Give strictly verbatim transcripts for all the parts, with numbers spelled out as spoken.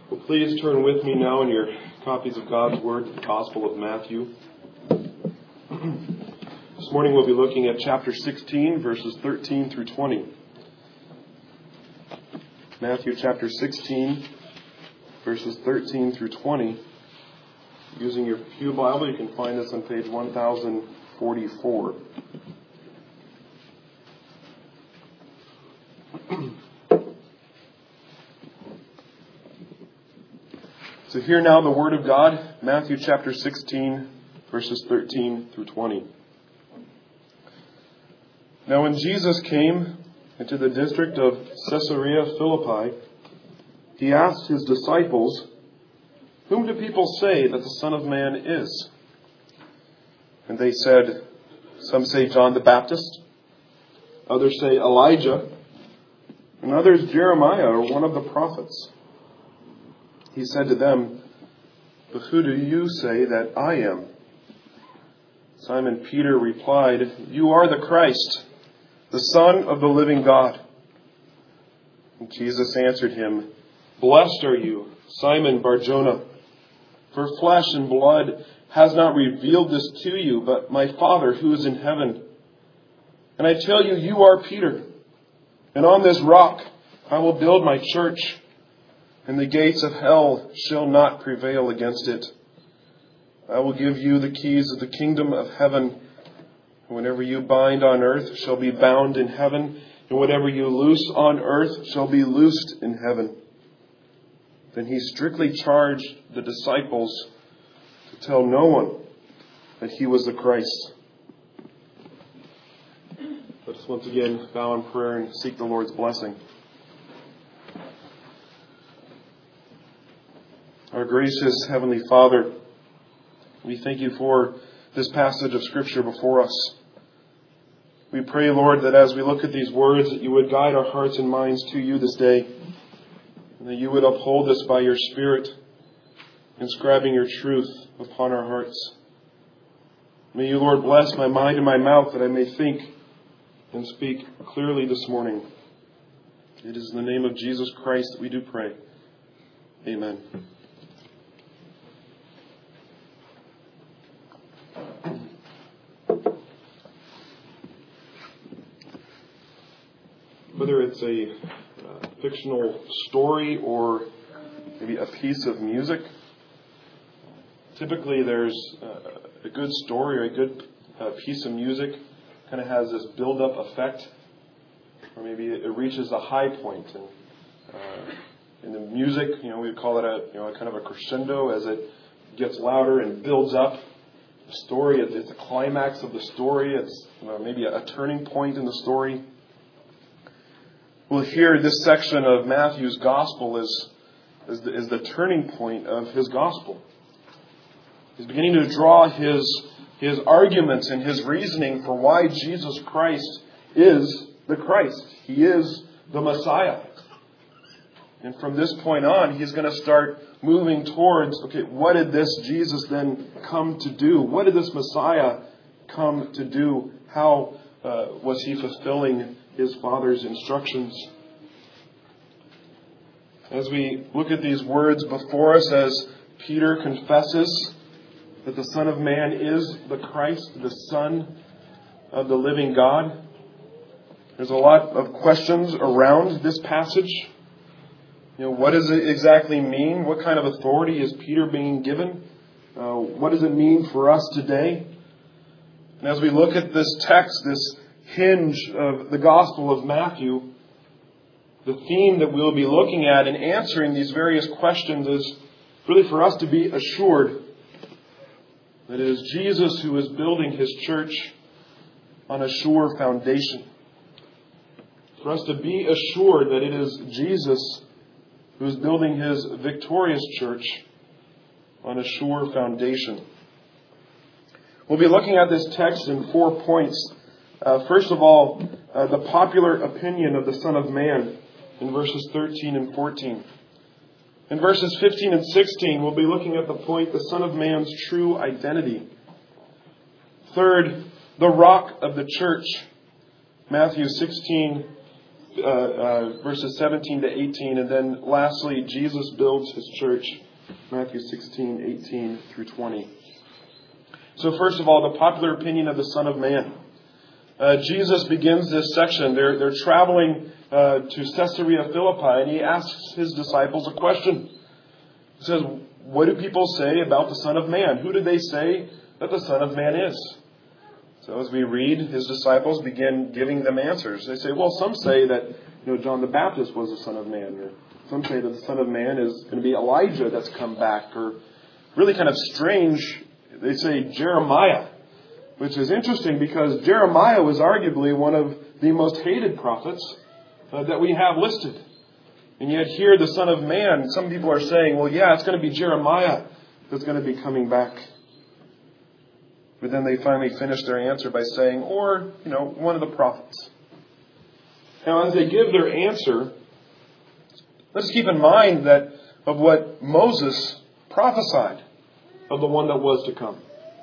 Well, please turn with me now in your copies of God's Word to the Gospel of Matthew. This morning we'll be looking at chapter sixteen, verses thirteen through twenty. Matthew chapter sixteen, verses thirteen through twenty. Using your Pew Bible, you can find this on page one thousand forty-four. So hear now the Word of God, Matthew chapter sixteen, verses thirteen through twenty. Now when Jesus came into the district of Caesarea Philippi, he asked his disciples, "Whom do people say that the Son of Man is?" And they said, "Some say John the Baptist, others say Elijah, and others Jeremiah or one of the prophets." He said to them, "But who do you say that I am?" Simon Peter replied, "You are the Christ, the Son of the living God." And Jesus answered him, "Blessed are you, Simon Bar-Jonah, for flesh and blood has not revealed this to you, but my Father who is in heaven. And I tell you, you are Peter, and on this rock I will build my church, and the gates of hell shall not prevail against it. I will give you the keys of the kingdom of heaven. Whatever you bind on earth shall be bound in heaven, and whatever you loose on earth shall be loosed in heaven." Then he strictly charged the disciples to tell no one that he was the Christ. Let us once again bow in prayer and seek the Lord's blessing. Our gracious Heavenly Father, we thank you for this passage of Scripture before us. We pray, Lord, that as we look at these words, that you would guide our hearts and minds to you this day, and that you would uphold us by your Spirit, inscribing your truth upon our hearts. May you, Lord, bless my mind and my mouth, that I may think and speak clearly this morning. It is in the name of Jesus Christ that we do pray. Amen. Whether it's a uh, fictional story or maybe a piece of music, typically there's uh, a good story or a good uh, piece of music kind of has this build-up effect, or maybe it, it reaches a high point. And uh, in the music, you know, we call it a you know a kind of a crescendo as it gets louder and builds up. The story, it's, it's the climax of the story. It's you know, maybe a, a turning point in the story. We'll hear this section of Matthew's gospel is, is, the, is the turning point of his gospel. He's beginning to draw his, his arguments and his reasoning for why Jesus Christ is the Christ. He is the Messiah. And from this point on, he's going to start moving towards, okay, what did this Jesus then come to do? What did this Messiah come to do? How uh, was he fulfilling his Father's instructions? As we look at these words before us, as Peter confesses that the Son of Man is the Christ, the Son of the living God, there's a lot of questions around this passage. You know, what does it exactly mean? What kind of authority is Peter being given? Uh, what does it mean for us today? And as we look at this text, this hinge of the Gospel of Matthew, the theme that we'll be looking at in answering these various questions is really for us to be assured that it is Jesus who is building his church on a sure foundation. For us to be assured that it is Jesus who is building his victorious church on a sure foundation. We'll be looking at this text in four points. Uh, first of all, uh, the popular opinion of the Son of Man in verses thirteen and fourteen. In verses fifteen and sixteen, we'll be looking at the point, the Son of Man's true identity. Third, the rock of the church. Matthew sixteen, uh, uh, verses seventeen to eighteen. And then lastly, Jesus builds his church, Matthew sixteen, eighteen through twenty. So first of all, the popular opinion of the Son of Man. Uh, Jesus begins this section. They're, they're traveling uh, to Caesarea Philippi, and he asks his disciples a question. He says, what do people say about the Son of Man? Who do they say that the Son of Man is? So as we read, his disciples begin giving them answers. They say, well, some say that you know John the Baptist was the Son of Man, or some say that the Son of Man is going to be Elijah that's come back, or really kind of strange, they say Jeremiah, which is interesting because Jeremiah was arguably one of the most hated prophets uh, that we have listed. And yet here the Son of Man, some people are saying, well, yeah, it's going to be Jeremiah that's going to be coming back. But then they finally finish their answer by saying, or, you know, one of the prophets. Now, as they give their answer, let's keep in mind that of what Moses prophesied of the one that was to come.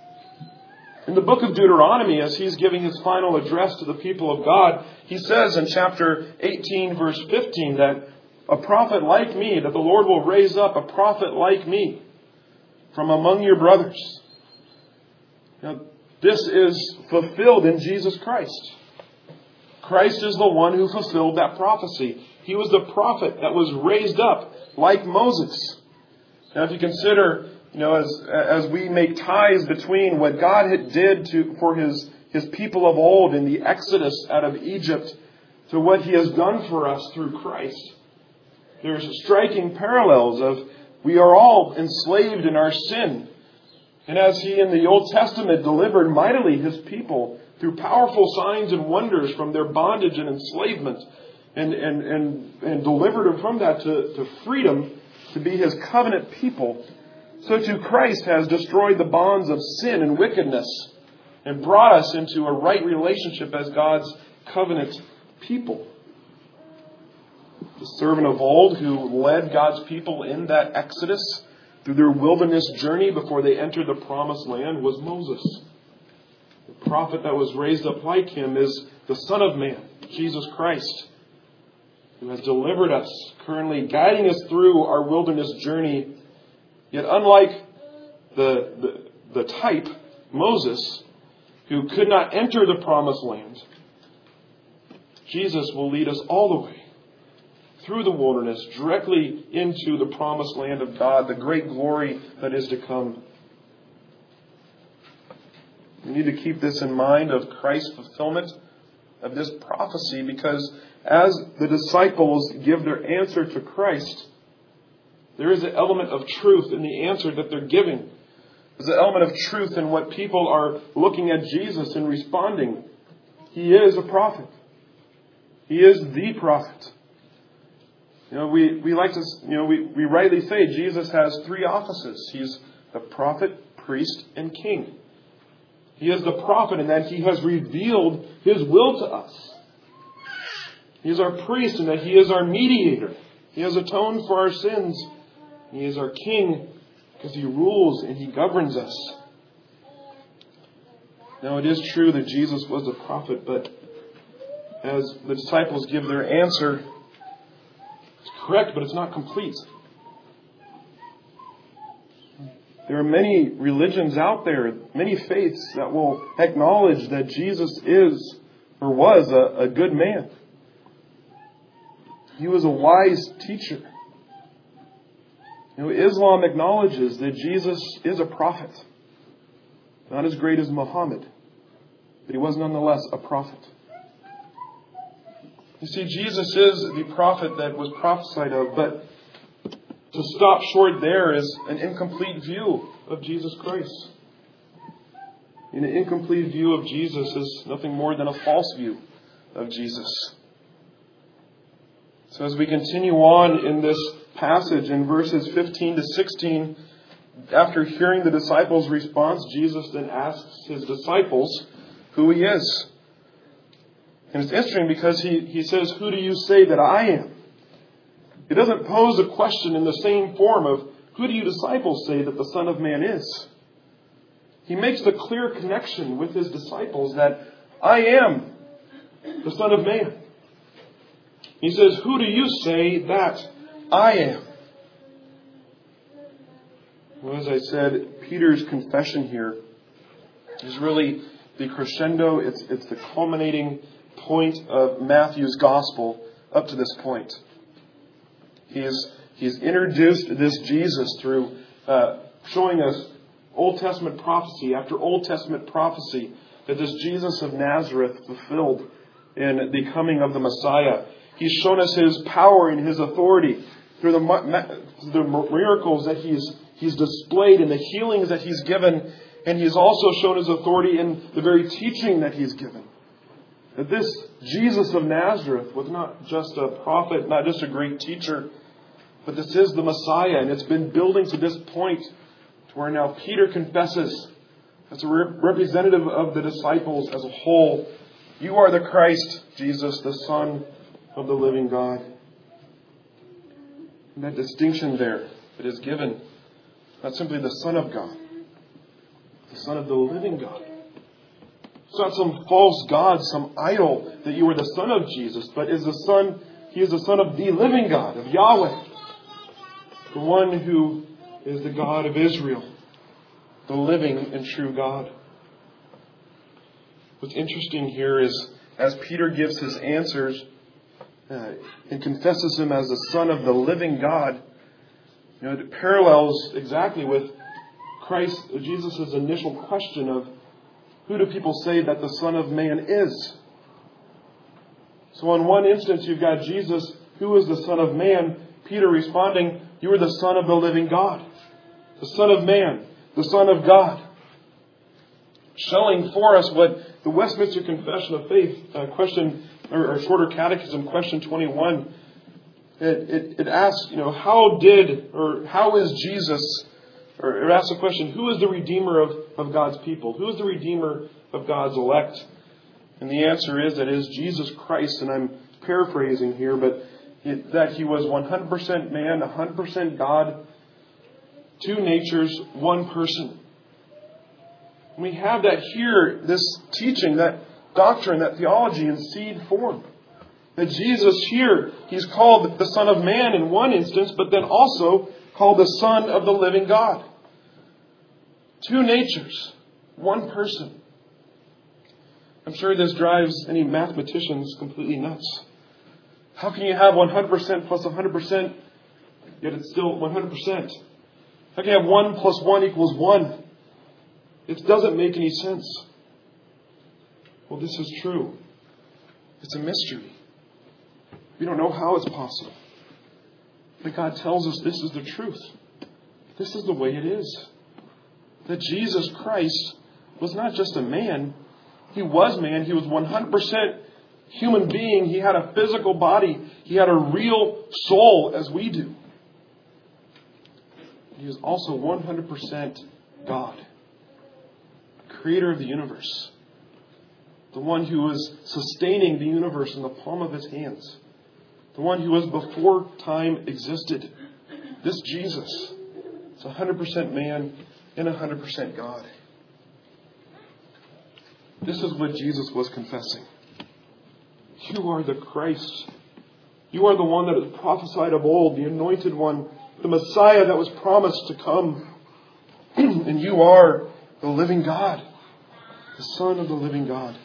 In the book of Deuteronomy, as he's giving his final address to the people of God, he says in chapter eighteen, verse fifteen, that a prophet like me, that the Lord will raise up a prophet like me from among your brothers. Now, this is fulfilled in Jesus Christ. Christ is the one who fulfilled that prophecy. He was the prophet that was raised up like Moses. Now, if you consider, you know, as as we make ties between what God had did to for His His people of old in the Exodus out of Egypt to what He has done for us through Christ, there's striking parallels of we are all enslaved in our sin. And as He in the Old Testament delivered mightily His people through powerful signs and wonders from their bondage and enslavement and, and, and, and delivered them from that to, to freedom to be His covenant people, so too Christ has destroyed the bonds of sin and wickedness and brought us into a right relationship as God's covenant people. The servant of old who led God's people in that Exodus through their wilderness journey before they entered the promised land was Moses. The prophet that was raised up like him is the Son of Man, Jesus Christ, who has delivered us, currently guiding us through our wilderness journey. Yet unlike the, the, the type, Moses, who could not enter the promised land, Jesus will lead us all the way through the wilderness, directly into the promised land of God, the great glory that is to come. We need to keep this in mind of Christ's fulfillment of this prophecy, because as the disciples give their answer to Christ, there is an element of truth in the answer that they're giving. There's an element of truth in what people are looking at Jesus and responding. He is a prophet. He is the prophet. You know, we, we like to, you know, we, we rightly say Jesus has three offices. He's the prophet, priest, and king. He is the prophet in that He has revealed His will to us. He is our priest in that He is our mediator. He has atoned for our sins. He is our king because He rules and He governs us. Now, it is true that Jesus was a prophet, but as the disciples give their answer, it's correct, but it's not complete. There are many religions out there, many faiths that will acknowledge that Jesus is or was a, a good man. He was a wise teacher. You know, Islam acknowledges that Jesus is a prophet. Not as great as Muhammad, but he was nonetheless a prophet. You see, Jesus is the prophet that was prophesied of, but to stop short there is an incomplete view of Jesus Christ. And an incomplete view of Jesus is nothing more than a false view of Jesus. So as we continue on in this passage in verses fifteen to sixteen, after hearing the disciples' response, Jesus then asks His disciples who He is. And it's interesting because he, he says, who do you say that I am? He doesn't pose a question in the same form of, who do you disciples say that the Son of Man is? He makes the clear connection with His disciples that I am the Son of Man. He says, "Who do you say that I am?" Well, as I said, Peter's confession here is really the crescendo. It's, it's the culminating point of Matthew's gospel up to this point. He's, he's introduced this Jesus through uh, showing us Old Testament prophecy after Old Testament prophecy that this Jesus of Nazareth fulfilled in the coming of the Messiah. He's shown us His power and His authority through the, the miracles that He's He's displayed and the healings that He's given. And He's also shown His authority in the very teaching that He's given. That this Jesus of Nazareth was not just a prophet, not just a great teacher, but this is the Messiah. And it's been building to this point to where now Peter confesses as a representative of the disciples as a whole, "You are the Christ, Jesus, the Son of the living God." And that distinction there that is given, not simply the Son of God, the Son of the living God. It's not some false god, some idol that you are the Son of Jesus, but is the Son, He is the Son of the living God, of Yahweh, the one who is the God of Israel, the living and true God. What's interesting here is, as Peter gives his answers uh, and confesses Him as the Son of the living God, you know, it parallels exactly with Christ, Jesus' initial question of, who do people say that the Son of Man is? So in one instance, you've got Jesus, who is the Son of Man? Peter responding, "You are the Son of the living God, the Son of Man, the Son of God." Showing for us what the Westminster Confession of Faith, uh, question or, or Shorter Catechism, question twenty-one, it, it, it asks, you know, how did or how is Jesus? Or it asks the question, who is the Redeemer of, of God's people? Who is the Redeemer of God's elect? And the answer is that it is Jesus Christ. And I'm paraphrasing here, but it, that He was one hundred percent man, one hundred percent God, two natures, one person. And we have that here, this teaching, that doctrine, that theology in seed form. That Jesus here, He's called the Son of Man in one instance, but then also called the Son of the living God. Two natures, one person. I'm sure this drives any mathematicians completely nuts. How can you have one hundred percent plus one hundred percent, yet it's still one hundred percent? How can you have one plus one equals one? It doesn't make any sense. Well, this is true. It's a mystery. We don't know how it's possible. But God tells us this is the truth. This is the way it is. That Jesus Christ was not just a man. He was man. He was one hundred percent human being. He had a physical body. He had a real soul as we do. He was also one hundred percent God. Creator of the universe. The one who was sustaining the universe in the palm of His hands. The one who was before time existed. This Jesus is one hundred percent man and one hundred percent God. This is what Jesus was confessing. You are the Christ. You are the one that was prophesied of old, the anointed one, the Messiah that was promised to come. And you are the living God, the Son of the living God.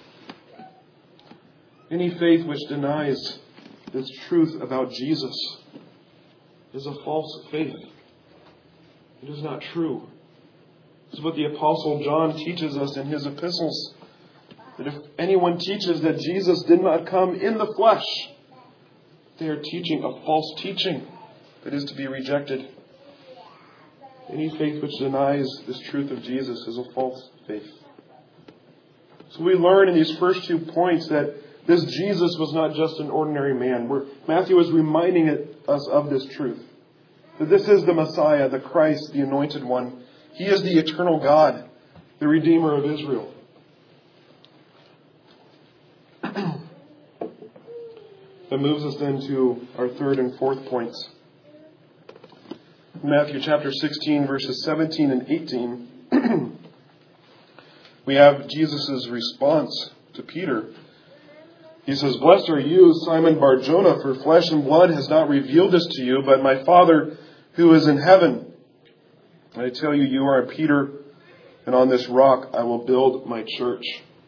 Any faith which denies this truth about Jesus is a false faith. It is not true. This is what the Apostle John teaches us in his epistles. That if anyone teaches that Jesus did not come in the flesh, they are teaching a false teaching that is to be rejected. Any faith which denies this truth of Jesus is a false faith. So we learn in these first two points that this Jesus was not just an ordinary man. Where Matthew is reminding us of this truth. That this is the Messiah, the Christ, the Anointed One. He is the eternal God, the Redeemer of Israel. That moves us then to our third and fourth points. Matthew chapter sixteen, verses seventeen and eighteen. We have Jesus' response to Peter. He says, "Blessed are you, Simon Bar-Jonah, for flesh and blood has not revealed this to you, but my Father who is in heaven. And I tell you, you are Peter, and on this rock I will build my church."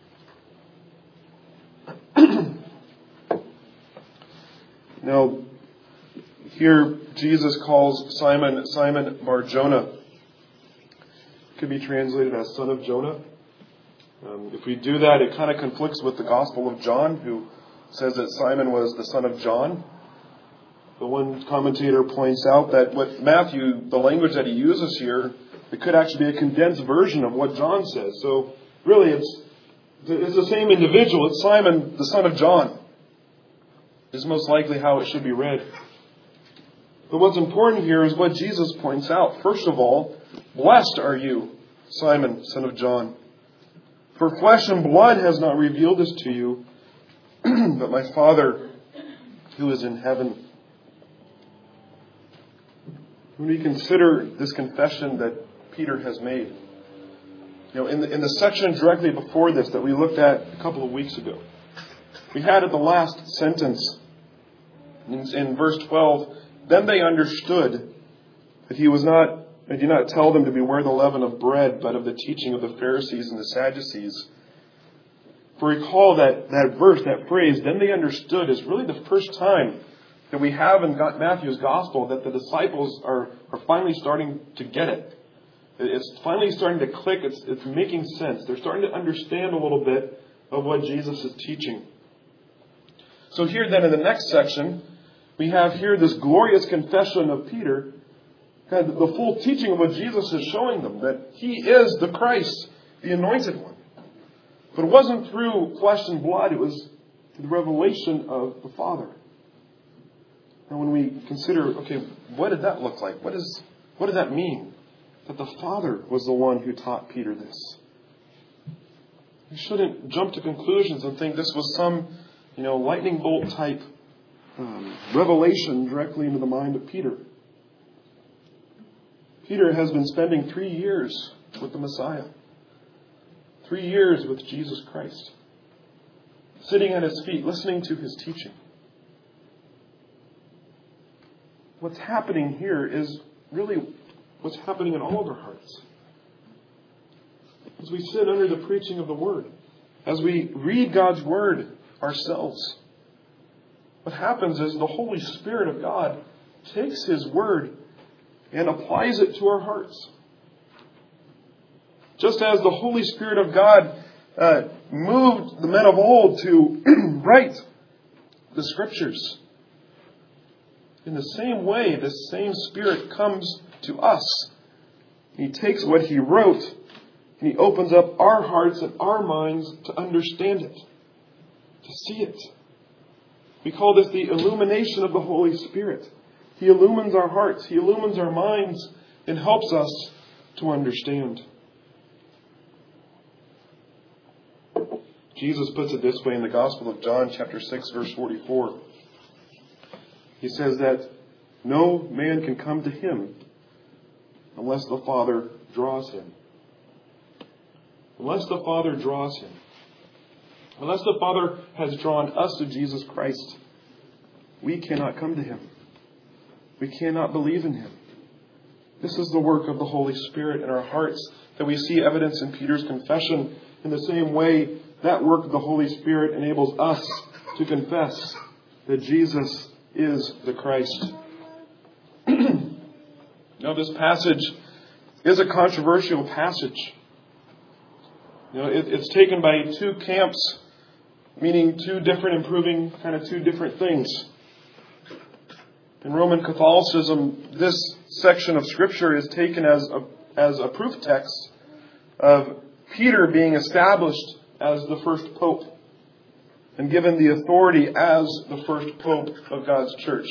Now, here Jesus calls Simon Simon Bar-Jonah. It could be translated as son of Jonah. Um, if we do that, it kind of conflicts with the Gospel of John, who says that Simon was the son of John. The one commentator points out that what Matthew, the language that he uses here, it could actually be a condensed version of what John says. So really, it's it's the same individual. It's Simon, the son of John, is most likely how it should be read. But what's important here is what Jesus points out. First of all, blessed are you, Simon, son of John. For flesh and blood has not revealed this to you, but my Father who is in heaven. When we consider this confession that Peter has made, you know, in the, in the section directly before this that we looked at a couple of weeks ago, we had at the last sentence in, in verse twelve, "Then they understood that he was not, I did not tell them to beware the leaven of bread, but of the teaching of the Pharisees and the Sadducees." For recall that, that verse, that phrase, "then they understood," is really the first time that we have in Matthew's Gospel that the disciples are, are finally starting to get it. It's finally starting to click. It's, it's making sense. They're starting to understand a little bit of what Jesus is teaching. So here then in the next section, we have here this glorious confession of Peter, kind of the full teaching of what Jesus is showing them, that he is the Christ, the anointed one. But it wasn't through flesh and blood. It was through the revelation of the Father. And when we consider, okay, what did that look like? What is, what did that mean? That the Father was the one who taught Peter this. We shouldn't jump to conclusions and think this was some, you know, lightning bolt type um, revelation directly into the mind of Peter. Peter has been spending three years with the Messiah. Three years with Jesus Christ. Sitting at his feet, listening to his teaching. What's happening here is really what's happening in all of our hearts. As we sit under the preaching of the Word, as we read God's Word ourselves, what happens is the Holy Spirit of God takes His Word and applies it to our hearts. Just as the Holy Spirit of God uh, moved the men of old to write the Scriptures, in the same way, this same Spirit comes to us. He takes what He wrote and He opens up our hearts and our minds to understand it, to see it. We call this the illumination of the Holy Spirit. He illumines our hearts, He illumines our minds, and helps us to understand. Jesus puts it this way in the Gospel of John, chapter six, verse forty-four. He says that no man can come to Him unless the Father draws him. Unless the Father draws him. Unless the Father has drawn us to Jesus Christ, we cannot come to Him. We cannot believe in Him. This is the work of the Holy Spirit in our hearts that we see evidence in Peter's confession. In the same way, that work of the Holy Spirit enables us to confess that Jesus is the Christ. Now, this passage is a controversial passage. You know, it, it's taken by two camps, meaning two different, improving kind of two different things. In Roman Catholicism, this section of Scripture is taken as a, as a proof text of Peter being established as the first pope and given the authority as the first pope of God's church.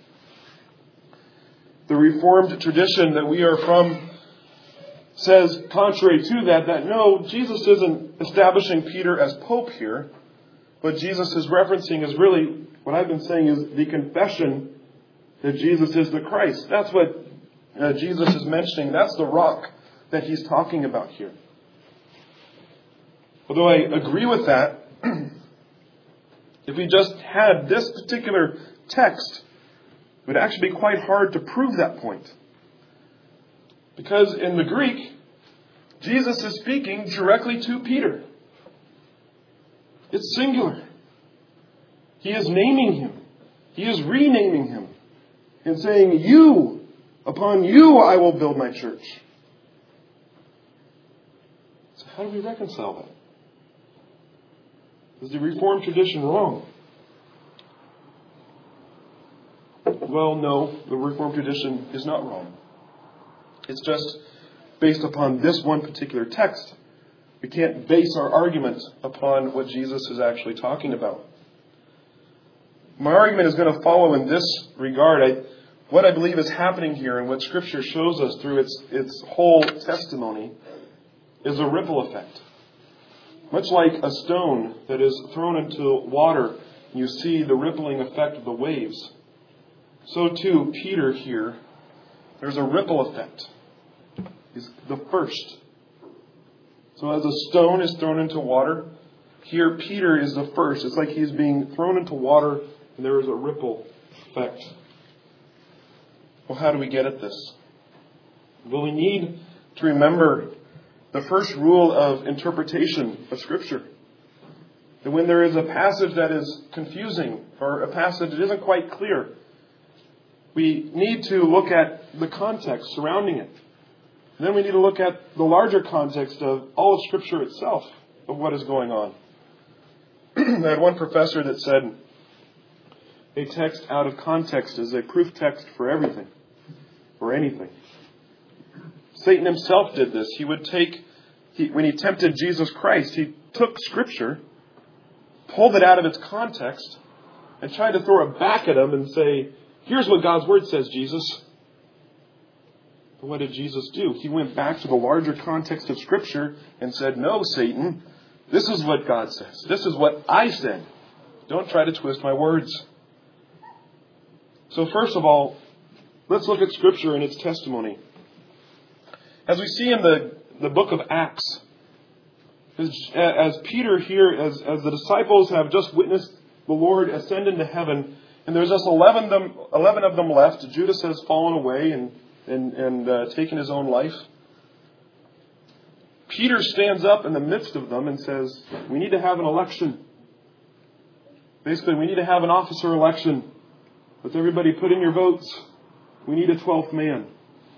The Reformed tradition that we are from says, contrary to that, that no, Jesus isn't establishing Peter as pope here. What Jesus is referencing is really, what I've been saying is the confession that Jesus is the Christ. That's what uh, Jesus is mentioning. That's the rock that He's talking about here. Although I agree with that, If we just had this particular text, it would actually be quite hard to prove that point. Because in the Greek, Jesus is speaking directly to Peter. It's singular. He is naming him. He is renaming him. And saying, you, upon you I will build my church. So how do we reconcile that? Is the Reformed tradition wrong? Well, no, the Reformed tradition is not wrong. It's just based upon this one particular text. We can't base our argument upon what Jesus is actually talking about. My argument is going to follow in this regard. I, what I believe is happening here and what Scripture shows us through its, its whole testimony is a ripple effect. Much like a stone that is thrown into water, you see the rippling effect of the waves. So too, Peter here, there's a ripple effect. He's the first. So as a stone is thrown into water, here Peter is the first. It's like he's being thrown into water and there is a ripple effect. Well, how do we get at this? Well, we need to remember the first rule of interpretation of Scripture. That when there is a passage that is confusing or a passage that isn't quite clear, we need to look at the context surrounding it. And then we need to look at the larger context of all of Scripture itself, of what is going on. I had one professor that said, a text out of context is a proof text for everything, or anything. Satan himself did this. He would take, he, when he tempted Jesus Christ, he took Scripture, pulled it out of its context, and tried to throw it back at him and say, here's what God's Word says, Jesus. But what did Jesus do? He went back to the larger context of Scripture and said, no, Satan, this is what God says. This is what I said. Don't try to twist my words. So first of all, let's look at Scripture and its testimony. As we see in the, the book of Acts, as, as Peter here, as, as the disciples have just witnessed the Lord ascend into heaven, and there's just eleven of them, eleven of them left. Judas has fallen away and, and, and uh, taken his own life. Peter stands up in the midst of them and says, we need to have an election. Basically, we need to have an officer election. Let's everybody put in your votes. We need a twelfth man.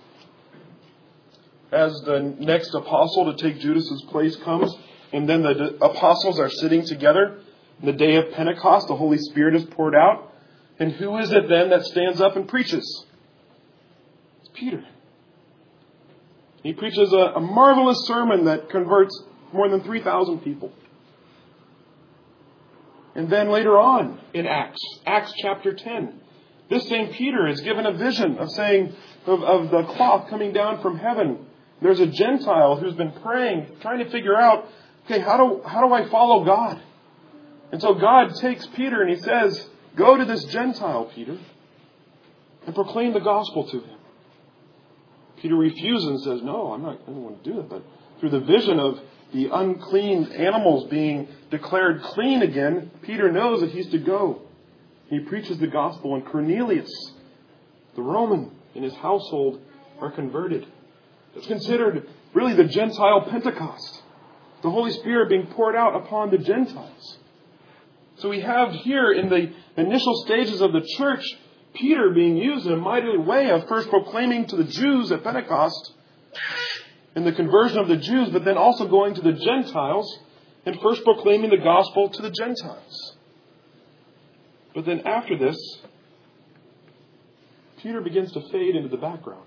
As the next apostle to take Judas's place comes, and then the apostles are sitting together, the day of Pentecost, the Holy Spirit is poured out. And who is it then that stands up and preaches? It's Peter. He preaches a, a marvelous sermon that converts more than three thousand people. And then later on in Acts, Acts chapter ten, this same Peter is given a vision of saying, of, of the cloth coming down from heaven. There's a Gentile who's been praying, trying to figure out, okay, how do, how do I follow God? And so God takes Peter and he says, go to this Gentile, Peter, and proclaim the gospel to him. Peter refuses and says, no, I'm not, I don't want to do that. But through the vision of the unclean animals being declared clean again, Peter knows that he's to go. He preaches the gospel, and Cornelius, the Roman, and his household are converted. It's considered really the Gentile Pentecost. The Holy Spirit being poured out upon the Gentiles. So we have here in the initial stages of the church, Peter being used in a mighty way of first proclaiming to the Jews at Pentecost and the conversion of the Jews, but then also going to the Gentiles and first proclaiming the gospel to the Gentiles. But then after this, Peter begins to fade into the background.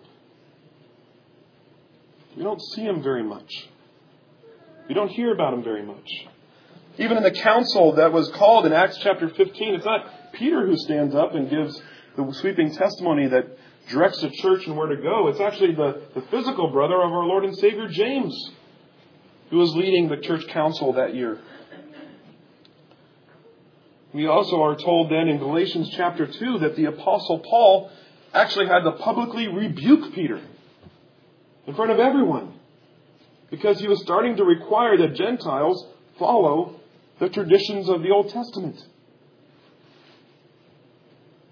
We don't see him very much. We don't hear about him very much. Even in the council that was called in Acts chapter fifteen, it's not Peter who stands up and gives the sweeping testimony that directs the church and where to go. It's actually the, the physical brother of our Lord and Savior, James, who was leading the church council that year. We also are told then in Galatians chapter two that the Apostle Paul actually had to publicly rebuke Peter in front of everyone because he was starting to require that Gentiles follow the traditions of the Old Testament.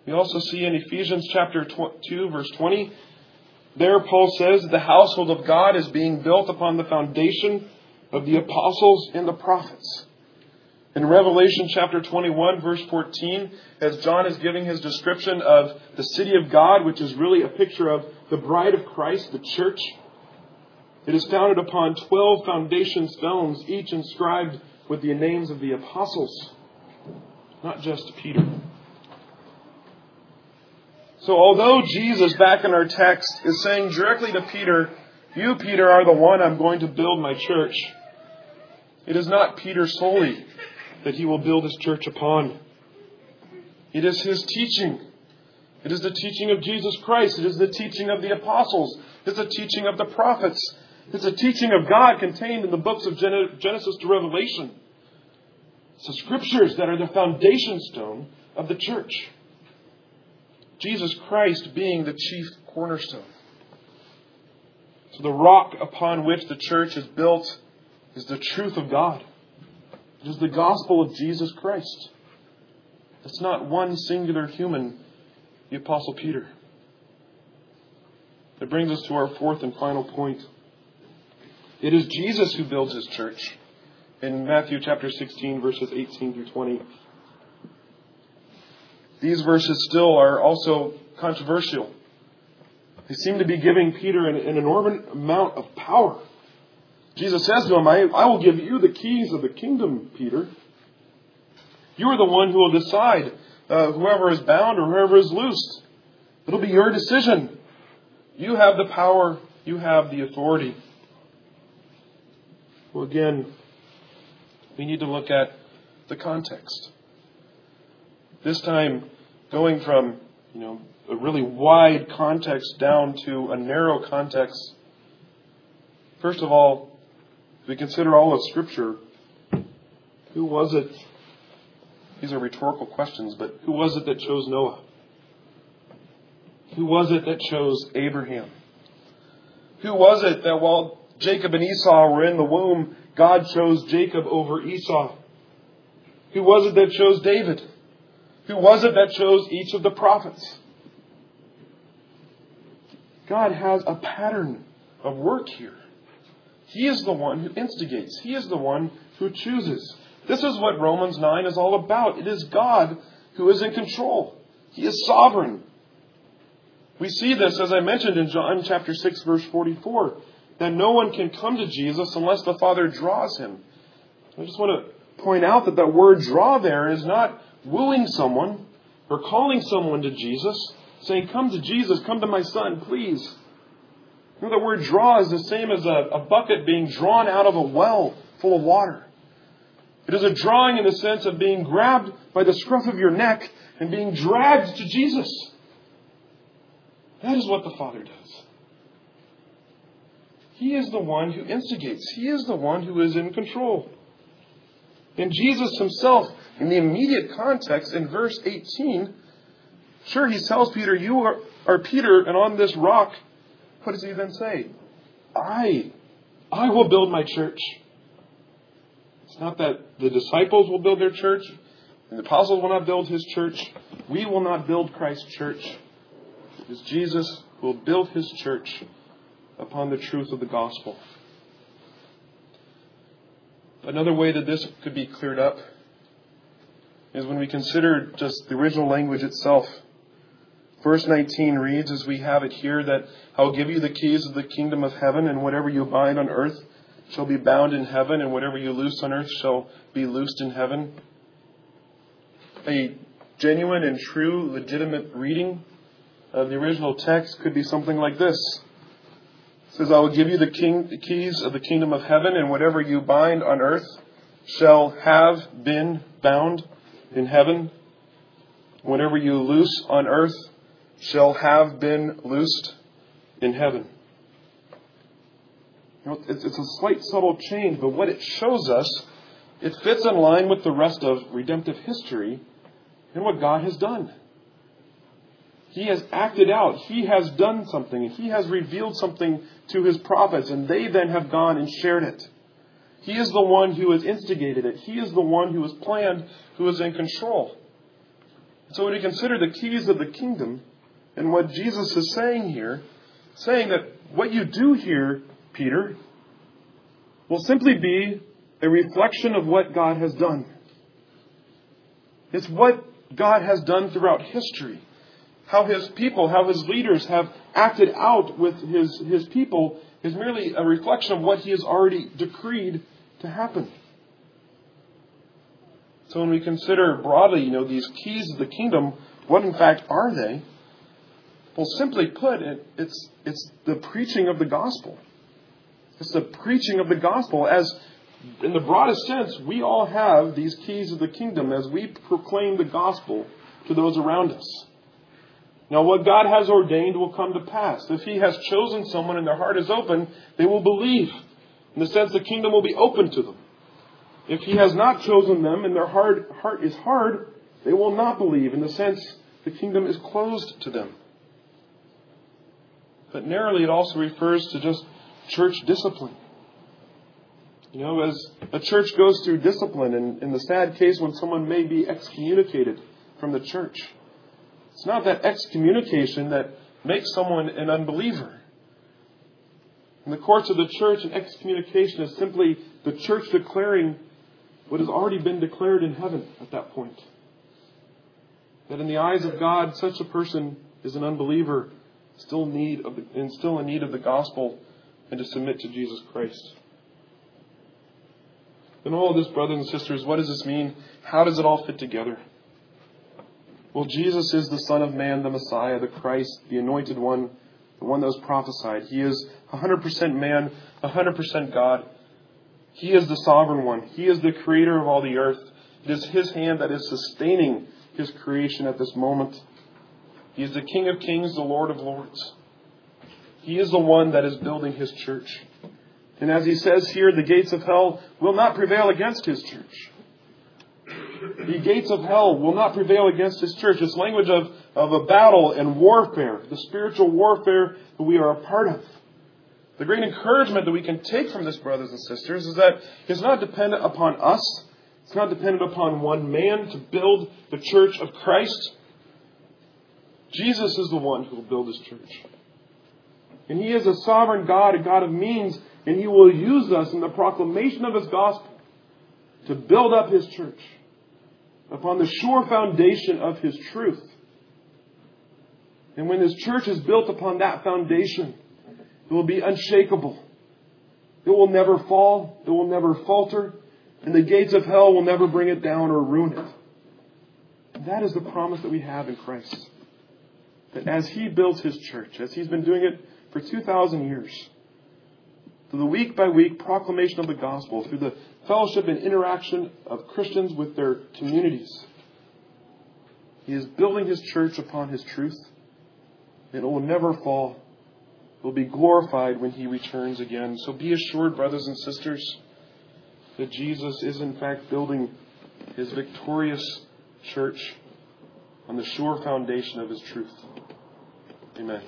We also see in Ephesians chapter two, verse twenty, there Paul says the household of God is being built upon the foundation of the apostles and the prophets. In Revelation chapter twenty-one, verse fourteen, as John is giving his description of the city of God, which is really a picture of the bride of Christ, the church, it is founded upon twelve foundation stones, each inscribed with the names of the apostles, not just Peter. So although Jesus, back in our text, is saying directly to Peter, you, Peter, are the one I'm going to build my church, it is not Peter solely that he will build his church upon. It is his teaching. It is the teaching of Jesus Christ. It is the teaching of the apostles. It is the teaching of the prophets. It's the teaching of God contained in the books of Genesis to Revelation. It's the scriptures that are the foundation stone of the church. Jesus Christ being the chief cornerstone. So the rock upon which the church is built is the truth of God. It is the gospel of Jesus Christ. It's not one singular human, the Apostle Peter. That brings us to our fourth and final point. It is Jesus who builds his church. In Matthew chapter sixteen, verses eighteen through twenty. These verses still are also controversial. They seem to be giving Peter an, an enormous amount of power. Jesus says to him, I, I will give you the keys of the kingdom, Peter. You are the one who will decide uh, whoever is bound or whoever is loosed. It'll be your decision. You have the power. You have the authority. Well, again, we need to look at the context. This time, going from, you know, a really wide context down to a narrow context. First of all, if we consider all of Scripture, who was it? These are rhetorical questions, but who was it that chose Noah? Who was it that chose Abraham? Who was it that while Jacob and Esau were in the womb, God chose Jacob over Esau? Who was it that chose David? Who was it that chose each of the prophets? God has a pattern of work here. He is the one who instigates. He is the one who chooses. This is what Romans nine is all about. It is God who is in control. He is sovereign. We see this, as I mentioned in John chapter six, verse forty-four, that no one can come to Jesus unless the Father draws him. I just want to point out that that word draw there is not wooing someone or calling someone to Jesus, saying, come to Jesus, come to my son, please. You know, the word draw is the same as a, a bucket being drawn out of a well full of water. It is a drawing in the sense of being grabbed by the scruff of your neck and being dragged to Jesus. That is what the Father does. He is the one who instigates. He is the one who is in control. And Jesus himself, in the immediate context, in verse eighteen, sure, he tells Peter, you are, are Peter, and on this rock, what does he then say? I, I will build my church. It's not that the disciples will build their church, and the apostles will not build his church. We will not build Christ's church. It is Jesus who will build his church upon the truth of the gospel. Another way that this could be cleared up is when we consider just the original language itself. Verse nineteen reads, as we have it here, that I will give you the keys of the kingdom of heaven, and whatever you bind on earth shall be bound in heaven, and whatever you loose on earth shall be loosed in heaven. A genuine and true, legitimate reading of the original text could be something like this. It says, I will give you the, king, the keys of the kingdom of heaven, and whatever you bind on earth shall have been bound in heaven. Whatever you loose on earth shall have been loosed in heaven. You know, it's, it's a slight subtle change, but what it shows us, it fits in line with the rest of redemptive history and what God has done. He has acted out. He has done something. He has revealed something to his prophets, and they then have gone and shared it. He is the one who has instigated it. He is the one who has planned, who is in control. So when we consider the keys of the kingdom and what Jesus is saying here, saying that what you do here, Peter, will simply be a reflection of what God has done. It's what God has done throughout history. How His people, how His leaders have acted out with His, His people is merely a reflection of what He has already decreed to happen. So when we consider broadly, you know, these keys of the kingdom, what in fact are they? Well, simply put, it, it's it's the preaching of the gospel. It's the preaching of the gospel. As in the broadest sense, we all have these keys of the kingdom as we proclaim the gospel to those around us. Now, what God has ordained will come to pass. If He has chosen someone and their heart is open, they will believe. In the sense, the kingdom will be open to them. If He has not chosen them and their heart, heart is hard, they will not believe. In the sense, the kingdom is closed to them. But narrowly, it also refers to just church discipline. You know, as a church goes through discipline, and in the sad case when someone may be excommunicated from the church, it's not that excommunication that makes someone an unbeliever. In the courts of the church, an excommunication is simply the church declaring what has already been declared in heaven at that point. That in the eyes of God, such a person is an unbeliever, still in need of the, and still in need of the gospel, and to submit to Jesus Christ. And all of this, brothers and sisters, what does this mean? How does it all fit together? Well, Jesus is the Son of Man, the Messiah, the Christ, the Anointed One, the one that was prophesied. He is one hundred percent man, one hundred percent God. He is the sovereign one. He is the creator of all the earth. It is His hand that is sustaining His creation at this moment. He is the King of kings, the Lord of lords. He is the one that is building His church. And as He says here, the gates of hell will not prevail against His church. The gates of hell will not prevail against His church. It's language of, of a battle and warfare, the spiritual warfare that we are a part of. The great encouragement that we can take from this, brothers and sisters, is that it's not dependent upon us. It's not dependent upon one man to build the church of Christ. Jesus is the one who will build His church. And He is a sovereign God, a God of means, and He will use us in the proclamation of His gospel to build up His church upon the sure foundation of His truth. And when His church is built upon that foundation, it will be unshakable. It will never fall. It will never falter. And the gates of hell will never bring it down or ruin it. And that is the promise that we have in Christ. That as He builds His church, as He's been doing it for two thousand years, through the week by week proclamation of the gospel, through the fellowship and interaction of Christians with their communities, He is building His church upon His truth. And it will never fall. Will be glorified when He returns again. So be assured, brothers and sisters, that Jesus is in fact building His victorious church on the sure foundation of His truth. Amen.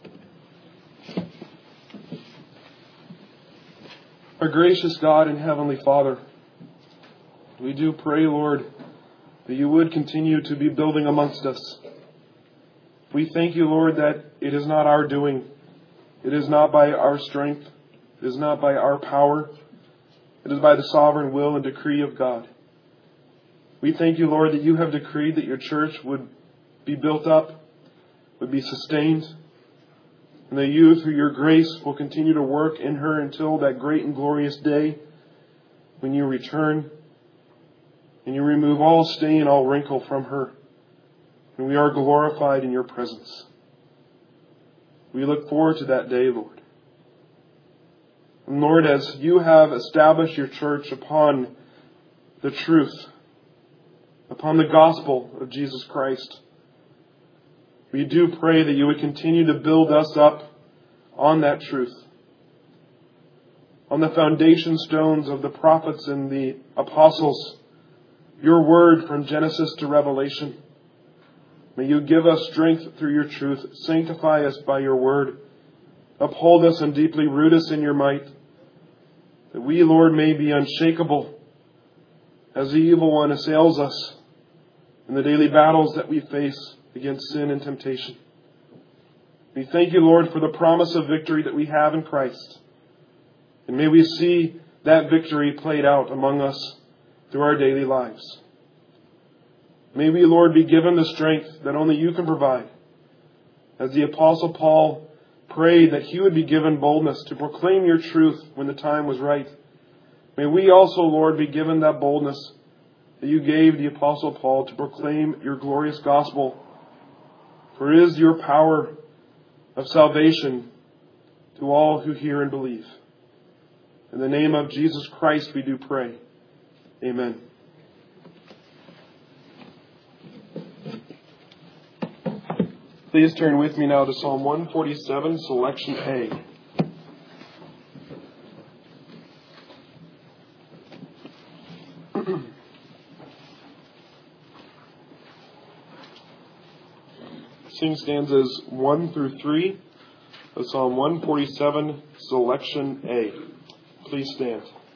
Our gracious God and Heavenly Father, we do pray, Lord, that You would continue to be building amongst us. We thank You, Lord, that it is not our doing. It is not by our strength. It is not by our power. It is by the sovereign will and decree of God. We thank You, Lord, that You have decreed that Your church would be built up, would be sustained, and that You, through Your grace, will continue to work in her until that great and glorious day when You return and You remove all stain, all wrinkle from her, and we are glorified in Your presence. We look forward to that day, Lord. And Lord, as You have established Your church upon the truth, upon the gospel of Jesus Christ, we do pray that You would continue to build us up on that truth, on the foundation stones of the prophets and the apostles, Your word from Genesis to Revelation. May You give us strength through Your truth. Sanctify us by Your word. Uphold us and deeply root us in Your might. That we, Lord, may be unshakable as the evil one assails us. in the daily battles that we face against sin and temptation. We thank you, Lord, for the promise of victory that we have in Christ. And may we see that victory played out among us through our daily lives. May we, Lord, be given the strength that only you can provide. As the Apostle Paul prayed that he would be given boldness to proclaim your truth when the time was right. May we also, Lord, be given that boldness that you gave the Apostle Paul to proclaim your glorious gospel. For it is your power of salvation to all who hear and believe. In the name of Jesus Christ we do pray. Amen. Please turn with me now to Psalm one forty-seven, selection A. Sing stanzas one through three of Psalm one forty-seven, selection A. Please stand.